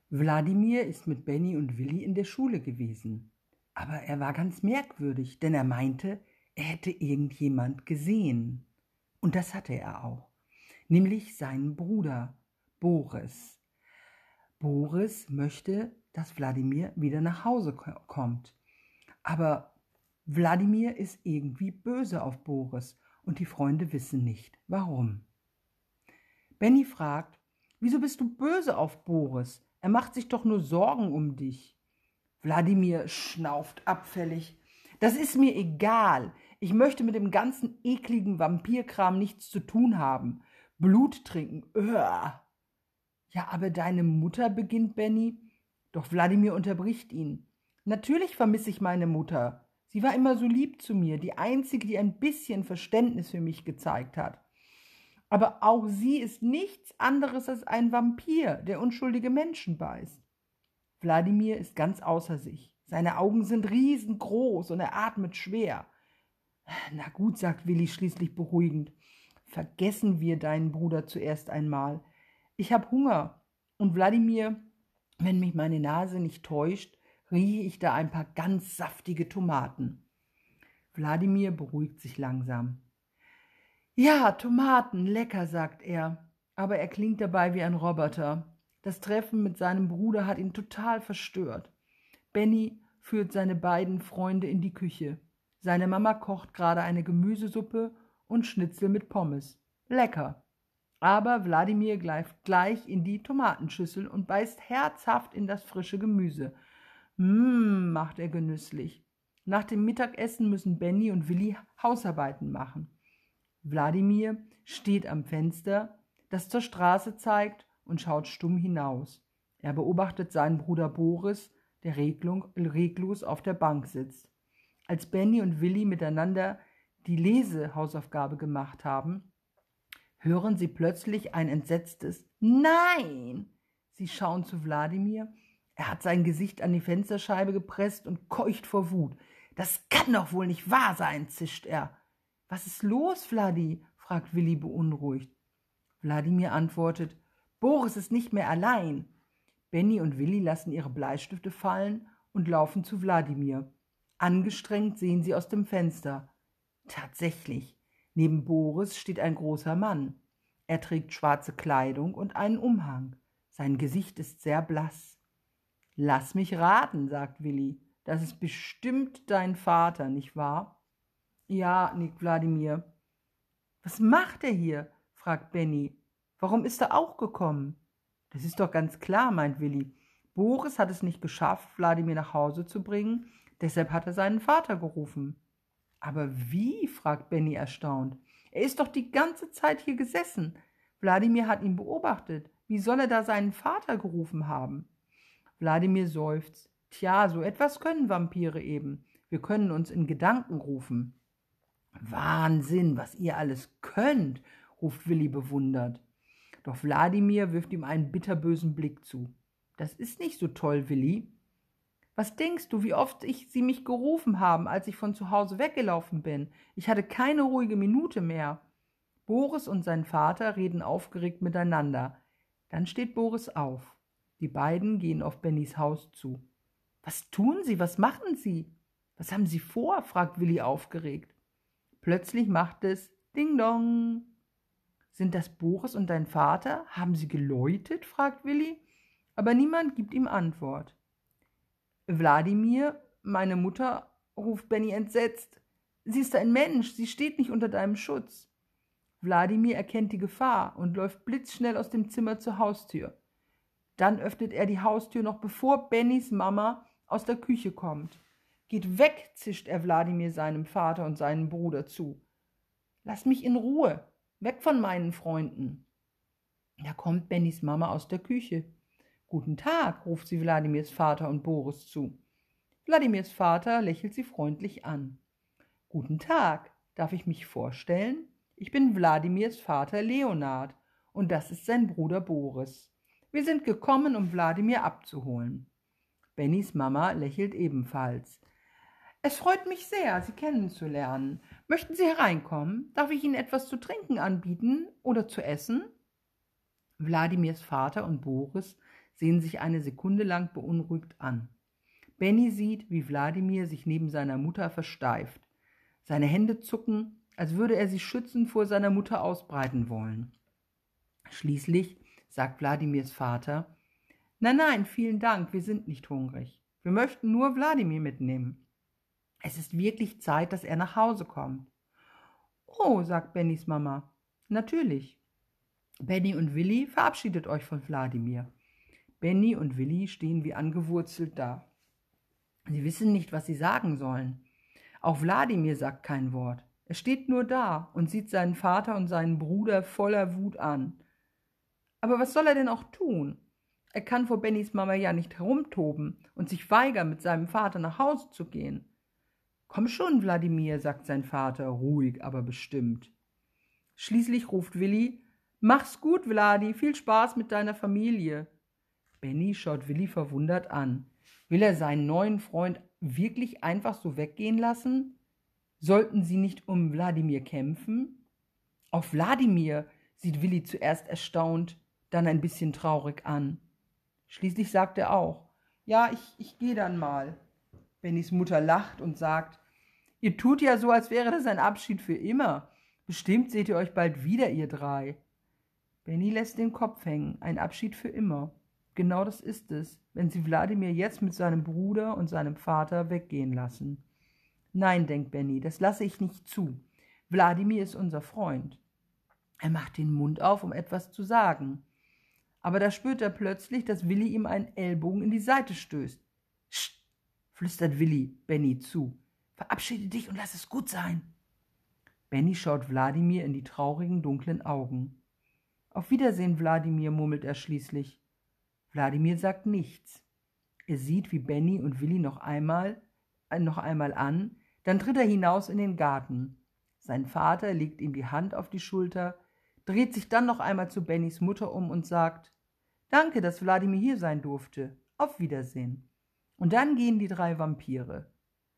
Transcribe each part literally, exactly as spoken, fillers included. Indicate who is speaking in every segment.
Speaker 1: Wladimir ist mit Benny und Willi in der Schule gewesen. Aber er war ganz merkwürdig, denn er meinte, er hätte irgendjemand gesehen. Und das hatte er auch, nämlich seinen Bruder Boris. Boris möchte, dass Wladimir wieder nach Hause kommt. Aber Wladimir ist irgendwie böse auf Boris und die Freunde wissen nicht, warum. Benny fragt, wieso bist du böse auf Boris? Er macht sich doch nur Sorgen um dich. Wladimir schnauft abfällig. Das ist mir egal. Ich möchte mit dem ganzen ekligen Vampirkram nichts zu tun haben. Blut trinken. Uah. Ja, aber deine Mutter, beginnt Benny. Doch Wladimir unterbricht ihn. Natürlich vermisse ich meine Mutter. Sie war immer so lieb zu mir, die einzige, die ein bisschen Verständnis für mich gezeigt hat. Aber auch sie ist nichts anderes als ein Vampir, der unschuldige Menschen beißt. Wladimir ist ganz außer sich. Seine Augen sind riesengroß und er atmet schwer. Na gut, sagt Willi schließlich beruhigend. Vergessen wir deinen Bruder zuerst einmal. Ich habe Hunger. Und Wladimir, wenn mich meine Nase nicht täuscht, rieche ich da ein paar ganz saftige Tomaten. Wladimir beruhigt sich langsam. Ja, Tomaten, lecker, sagt er, aber er klingt dabei wie ein Roboter. Das Treffen mit seinem Bruder hat ihn total verstört. Benny führt seine beiden Freunde in die Küche. Seine Mama kocht gerade eine Gemüsesuppe und Schnitzel mit Pommes. Lecker. Aber Wladimir greift gleich in die Tomatenschüssel und beißt herzhaft in das frische Gemüse. Mmm, macht er genüsslich. Nach dem Mittagessen müssen Benny und Willi Hausarbeiten machen. Wladimir steht am Fenster, das zur Straße zeigt, und schaut stumm hinaus. Er beobachtet seinen Bruder Boris, der reglos auf der Bank sitzt. Als Benny und Willi miteinander die Lesehausaufgabe gemacht haben, hören sie plötzlich ein entsetztes Nein! Sie schauen zu Wladimir. Er hat sein Gesicht an die Fensterscheibe gepresst und keucht vor Wut. Das kann doch wohl nicht wahr sein, zischt er. Was ist los, Vladi? Fragt Willi beunruhigt. Wladimir antwortet, Boris ist nicht mehr allein. Benny und Willi lassen ihre Bleistifte fallen und laufen zu Wladimir. Angestrengt sehen sie aus dem Fenster. Tatsächlich, neben Boris steht ein großer Mann. Er trägt schwarze Kleidung und einen Umhang. Sein Gesicht ist sehr blass. Lass mich raten, sagt Willi. Das ist bestimmt dein Vater, nicht wahr? Ja, nickt Wladimir. Was macht er hier? Fragt Benny. Warum ist er auch gekommen? Das ist doch ganz klar, meint Willi. Boris hat es nicht geschafft, Wladimir nach Hause zu bringen, deshalb hat er seinen Vater gerufen. Aber wie? Fragt Benny erstaunt. Er ist doch die ganze Zeit hier gesessen. Wladimir hat ihn beobachtet. Wie soll er da seinen Vater gerufen haben? Wladimir seufzt. Tja, so etwas können Vampire eben. Wir können uns in Gedanken rufen. Wahnsinn, was ihr alles könnt, ruft Willi bewundert. Doch Wladimir wirft ihm einen bitterbösen Blick zu. Das ist nicht so toll, Willi. Was denkst du, wie oft ich sie mich gerufen haben, als ich von zu Hause weggelaufen bin? Ich hatte keine ruhige Minute mehr. Boris und sein Vater reden aufgeregt miteinander. Dann steht Boris auf. Die beiden gehen auf Bennys Haus zu. Was tun Sie? Was machen Sie? Was haben Sie vor? Fragt Willi aufgeregt. Plötzlich macht es Ding Dong. Sind das Boris und dein Vater? Haben sie geläutet? Fragt Willi. Aber niemand gibt ihm Antwort. Wladimir, meine Mutter, ruft Benny entsetzt. Sie ist ein Mensch, sie steht nicht unter deinem Schutz. Wladimir erkennt die Gefahr und läuft blitzschnell aus dem Zimmer zur Haustür. Dann öffnet er die Haustür noch bevor Bennys Mama aus der Küche kommt. Geht weg, zischt er Wladimir seinem Vater und seinem Bruder zu. Lass mich in Ruhe, weg von meinen Freunden. Da kommt Bennys Mama aus der Küche. Guten Tag, ruft sie Wladimirs Vater und Boris zu. Wladimirs Vater lächelt sie freundlich an. Guten Tag, darf ich mich vorstellen? Ich bin Wladimirs Vater Leonard und das ist sein Bruder Boris. Wir sind gekommen, um Wladimir abzuholen. Bennys Mama lächelt ebenfalls. Es freut mich sehr, Sie kennenzulernen. Möchten Sie hereinkommen? Darf ich Ihnen etwas zu trinken anbieten oder zu essen? Wladimirs Vater und Boris sehen sich eine Sekunde lang beunruhigt an. Benny sieht, wie Wladimir sich neben seiner Mutter versteift. Seine Hände zucken, als würde er sie schützend vor seiner Mutter ausbreiten wollen. Schließlich sagt Wladimirs Vater: »Nein, nein, vielen Dank, wir sind nicht hungrig. Wir möchten nur Wladimir mitnehmen. Es ist wirklich Zeit, dass er nach Hause kommt.« »Oh«, sagt Bennys Mama, »natürlich. Benny und Willi, verabschiedet euch von Wladimir.« Benny und Willi stehen wie angewurzelt da. Sie wissen nicht, was sie sagen sollen. Auch Wladimir sagt kein Wort. Er steht nur da und sieht seinen Vater und seinen Bruder voller Wut an. Aber was soll er denn auch tun? Er kann vor Bennys Mama ja nicht herumtoben und sich weigern, mit seinem Vater nach Hause zu gehen. »Komm schon, Wladimir«, sagt sein Vater, ruhig, aber bestimmt. Schließlich ruft Willi: »Mach's gut, Vladi, viel Spaß mit deiner Familie.« Benny schaut Willi verwundert an. Will er seinen neuen Freund wirklich einfach so weggehen lassen? Sollten sie nicht um Wladimir kämpfen? Auf Wladimir sieht Willi zuerst erstaunt, dann ein bisschen traurig an. Schließlich sagt er auch: »Ja, ich, ich gehe dann mal.« Bennys Mutter lacht und sagt: »Ihr tut ja so, als wäre das ein Abschied für immer. Bestimmt seht ihr euch bald wieder, ihr drei.« Benny lässt den Kopf hängen. Ein Abschied für immer. Genau das ist es, wenn sie Wladimir jetzt mit seinem Bruder und seinem Vater weggehen lassen. Nein, denkt Benny, das lasse ich nicht zu. Wladimir ist unser Freund. Er macht den Mund auf, um etwas zu sagen. Aber da spürt er plötzlich, dass Willi ihm einen Ellbogen in die Seite stößt. »Psst«, flüstert Willi Benny zu. »Verabschiede dich und lass es gut sein.« Benny schaut Wladimir in die traurigen, dunklen Augen. »Auf Wiedersehen, Wladimir«, murmelt er schließlich. Wladimir sagt nichts. Er sieht, wie Benny und Willi noch einmal, äh, noch einmal an, dann tritt er hinaus in den Garten. Sein Vater legt ihm die Hand auf die Schulter, dreht sich dann noch einmal zu Bennys Mutter um und sagt: »Danke, dass Wladimir hier sein durfte. Auf Wiedersehen.« Und dann gehen die drei Vampire.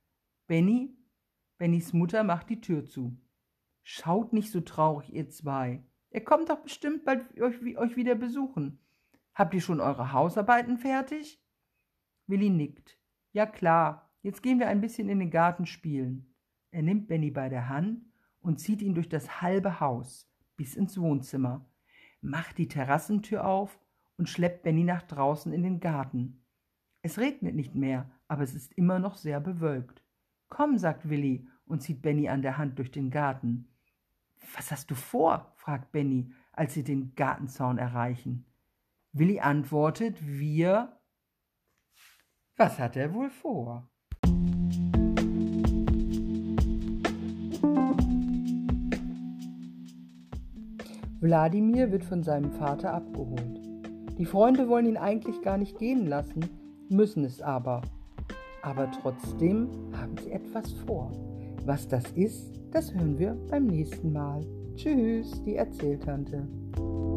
Speaker 1: Benny, Bennys Mutter, macht die Tür zu. »Schaut nicht so traurig, ihr zwei. Er kommt doch bestimmt bald euch, euch wieder besuchen. Habt ihr schon eure Hausarbeiten fertig?« Willi nickt. »Ja klar, jetzt gehen wir ein bisschen in den Garten spielen.« Er nimmt Benny bei der Hand und zieht ihn durch das halbe Haus bis ins Wohnzimmer, macht die Terrassentür auf und schleppt Benny nach draußen in den Garten. Es regnet nicht mehr, aber es ist immer noch sehr bewölkt. »Komm«, sagt Willi und zieht Benny an der Hand durch den Garten. »Was hast du vor?«, fragt Benny, als sie den Gartenzaun erreichen. Willi antwortet: »Wir...« Was hat er wohl vor? Wladimir wird von seinem Vater abgeholt. Die Freunde wollen ihn eigentlich gar nicht gehen lassen, müssen es aber. Aber trotzdem haben sie etwas vor. Was das ist, das hören wir beim nächsten Mal. Tschüss, die Erzähltante.